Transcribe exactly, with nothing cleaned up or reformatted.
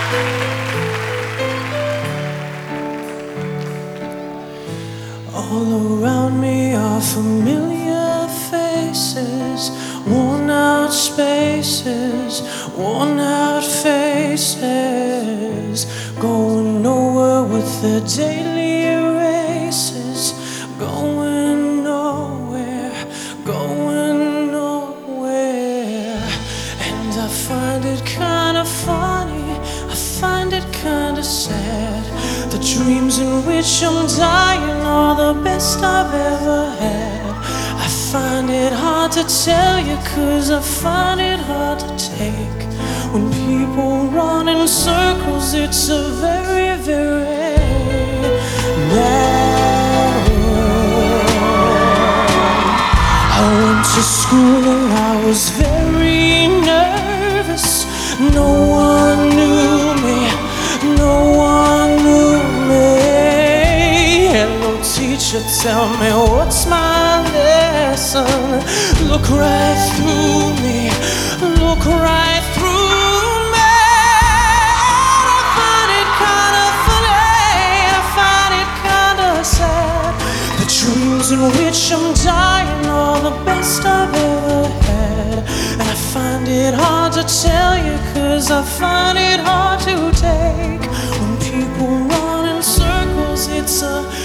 All around me are familiar faces, worn out spaces, worn out faces, going nowhere with their daily races, going nowhere, going nowhere. And I find it kinda funny, I find it kinda sad. The dreams in which I'm dying are the best I've ever had. I find it hard to tell you, cause I find it hard to take. When people run in circles, it's a very, very bad world. I went to school and I was very nervous. No one knew me, no one knew me. Hello teacher, tell me what's my lesson. Look right through me, look right through me. I find it kinda funny, I find it kinda sad. The dreams in which I'm dying are the best I've ever had. And I find it hard to tell you, cause I find it hard to take. When people run in circles, it's a